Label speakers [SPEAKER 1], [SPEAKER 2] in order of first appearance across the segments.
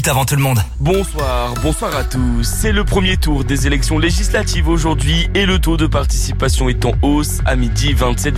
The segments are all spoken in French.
[SPEAKER 1] minutes avant tout le monde.
[SPEAKER 2] Bonsoir à tous. C'est le premier tour des élections législatives aujourd'hui et le taux de participation est en hausse. À midi,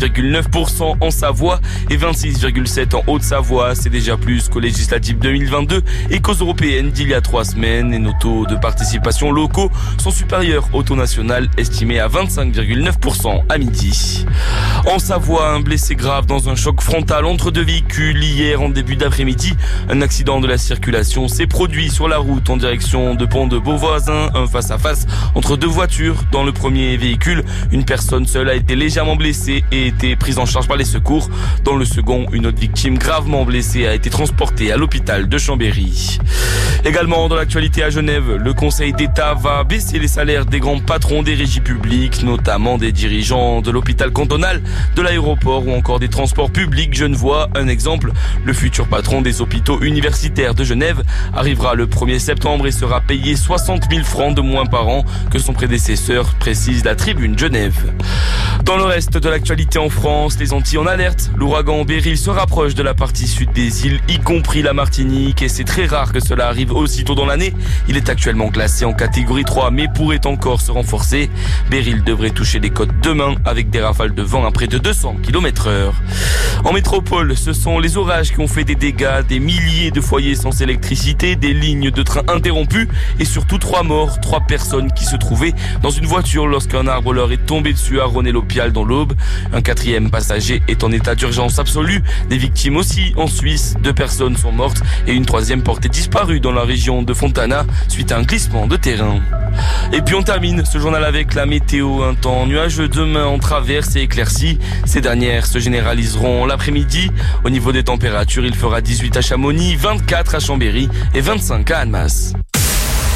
[SPEAKER 2] 27,9% en Savoie et 26,7% en Haute-Savoie. C'est déjà plus qu'aux législatives 2022 et qu'aux européennes d'il y a 3 semaines. Et nos taux de participation locaux sont supérieurs au taux national estimé à 25,9% à midi. En Savoie, un blessé grave dans un choc frontal entre 2 véhicules hier en début d'après-midi. Un accident de la circulation s'est produit sur la route en direction de Pont de Beauvoisin, un face-à-face entre 2 voitures. Dans le premier véhicule, une personne seule a été légèrement blessée et a été prise en charge par les secours. Dans le second, une autre victime gravement blessée a été transportée à l'hôpital de Chambéry. Également dans l'actualité à Genève, le Conseil d'État va baisser les salaires des grands patrons des régies publiques, notamment des dirigeants de l'hôpital cantonal, de l'aéroport ou encore des transports publics genevois. Un exemple, le futur patron des hôpitaux universitaires de Genève arrivera le 1er septembre et sera payé 60 000 francs de moins par an que son prédécesseur, précise la Tribune Genève. Dans le reste de l'actualité en France, les Antilles en alerte. L'ouragan Beryl se rapproche de la partie sud des îles, y compris la Martinique, et c'est très rare que cela arrive aussitôt dans l'année. Il est actuellement classé en catégorie 3, mais pourrait encore se renforcer. Beryl devrait toucher les côtes demain, avec des rafales de vent à près de 200 km/h. En métropole, ce sont les orages qui ont fait des dégâts, des milliers de foyers sans électricité, des lignes de train interrompues et surtout 3 morts, 3 personnes qui se trouvaient dans une voiture lorsqu'un arbre leur est tombé dessus à Ronay-l'Opial dans l'Aube. Un 4e passager est en état d'urgence absolue. Des victimes aussi en Suisse, 2 personnes sont mortes et une 3e portée disparue dans la région de Fontana suite à un glissement de terrain. Et puis on termine ce journal avec la météo. Un temps nuageux demain en traverse et éclairci. Ces dernières se généraliseront l'après-midi. Au niveau des températures, il fera 18 à Chamonix, 24 à Chambéry et 25 à Annemasse.